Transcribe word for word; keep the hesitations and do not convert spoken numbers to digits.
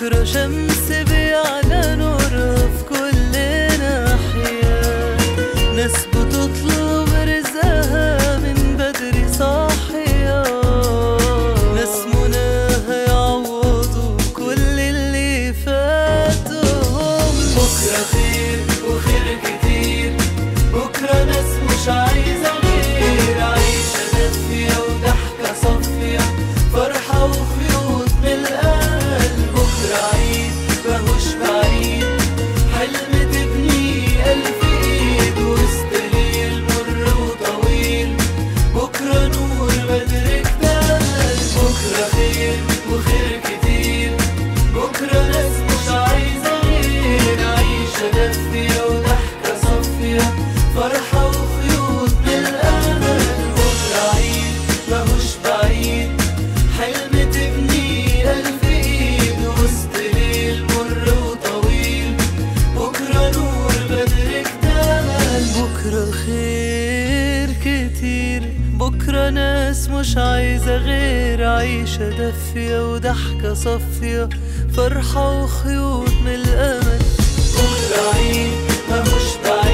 بكرة شمس بيعلى نورها في كل ناحية، ناس بتطلب رزقها من بدري صاحية، ناس مناها يعوضوا كل اللي فاتهم. بكرة خير وخير كتير، بكرة ناس مش عايزة غير عيشة دافية وضحكة صافية، فرحة وخيوط من القلب. بكرة عيد ماهوش بعيد، حلم تبني ألف إيد وسط ليل مر وطويل، بكرة نور بدر اكتمل. بكرة خير وخير كتير، بكرة ناس مش عايزة غير عيشة دافية وضحكة صافية، فرحة وخيوط من الأمل. بكرة عيد ماهوش بعيد، حلم تبني ألف إيد وسط ليل مر وطويل، بكرة نور بدر اكتمل. بكرة خير كتير، بكرة ناس مش عايزة غير عيشة دافية وضحكة صافية، فرحة وخيوط من الأمل. بكرة عيد ماهوش بعيد.